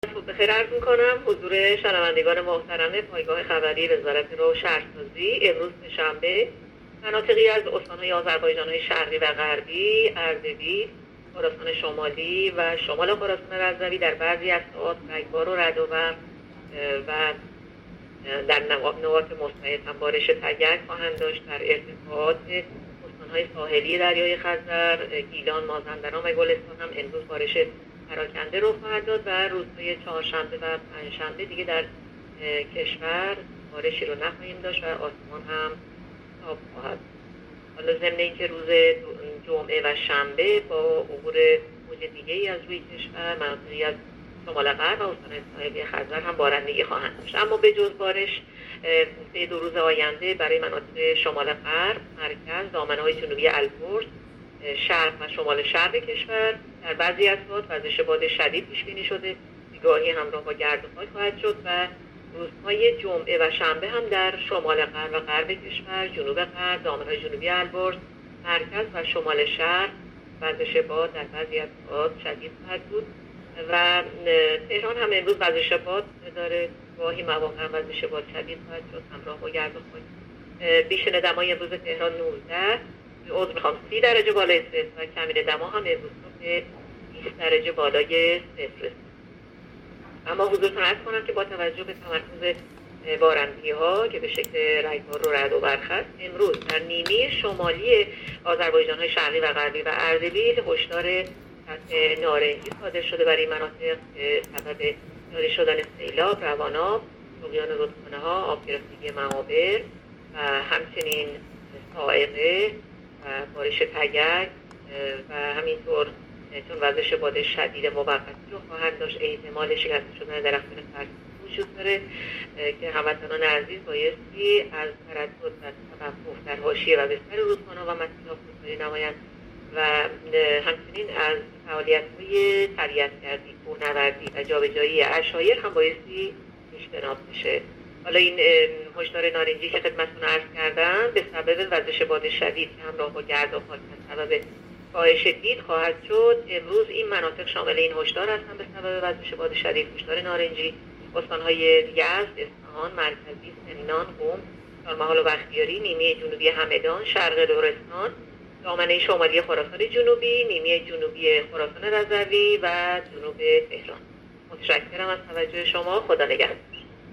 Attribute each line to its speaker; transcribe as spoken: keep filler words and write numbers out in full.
Speaker 1: بخیر عرض میکنم حضور شنوندگان محترم پایگاه خبری وزارت نو و شهرسازی. امروز شنبه مناطقی از استان‌های آذربایجان‌های شرقی و غربی، اردبیل، خراسان شمالی و شمال خراسان رضوی در بعضی از ساعات رگبار و رعد و برق و در نقاط مستعد هم بارش تگرگ خواهند داشت. در ارتفاعات استان‌های ساحلی دریای خزر، گیلان، مازندران و گلستان هم امروز بارش پراکنده رخ خواهد داد و روزهای چهارشنبه و پنجشنبه دیگه در کشور بارشی رو نخواهیم داشت و آسمان هم صاف خواهد. حالا ضمن اینکه روز جمعه و شنبه با عبور موج دیگه ای از روی کشور مناطقی از شمال غرب و استان‌های ساحلی خزر هم بارندگی خواهند داشت. اما به جز بارش طی دو روز آینده برای مناطق شمال غرب، مرکز، دامنه‌های جنوبی البرز، شرق و شمال شرق کشور در بعضی از ساعات وزش باد شدید پیش بینی شده، گاهی همراه با گرد و خاک خواهد شد و روزهای جمعه و شنبه هم در شمال غرب و غرب کشور، جنوب غرب، دامنه‌های جنوبی البرز، مرکز و شمال شرق وزش باد در بعضی از ساعات شدید خواهد بود و تهران هم امروز وزش باد داره، گاهی مواقع وزش باد شدید خواهد شد همراه با گرد و خاک. بیشتر دمای امروز تهران نوزده، عذر میخوام سی درجه بالای صفر و کمین دما هم امروز به بیست درجه بالای صفر. اما حضورتون عرض کنم که با توجه به تمرکز بارندگی ها که به شکل رگبار و رعد و برق است، امروز در نیمه شمالی آذربایجان های شرقی و غربی و اردبیل هشدار سطح نارنجی صادر شده برای مناطق که سبب جاری شدن سیلاب، رواناب، طغیان رودخانه ها، آب گرفتگی معابر و همچنین صاعقه و بارش تگرگ و همینطور چون وزش باد شدید موقتی رو خواهد داشت، احتمال شکسته شدن درختان سرسبز وجود داره که هموطنان عزیز بایستی از تردد و توقف در حاشیه و بستر رودخانه و مسیرها خودداری نمایند و همچنین از فعالیت‌های طبیعت‌گردی، کوهنوردی و جابجایی عشایر هم بایستی اجتناب بشه. حالا این هشدار نارنجی که خدمتتون عرض کردم به سبب وزش باد شدید که همراه با گرد و خاک به سبب کاهش دید خواهد شد. امروز این مناطق شامل این هشدار هستند به سبب وزش باد شدید. هشدار نارنجی استان‌های یزد، اصفهان، مرکزی، سمنان، قم، چهارمحال و بختیاری، نیمه جنوبی همدان، شرق لرستان، دامنه شمالی خراسان جنوبی، نیمه جنوبی خراسان رضوی و جنوب تهران. متشکرم از توجه شما. خدا نگهدار.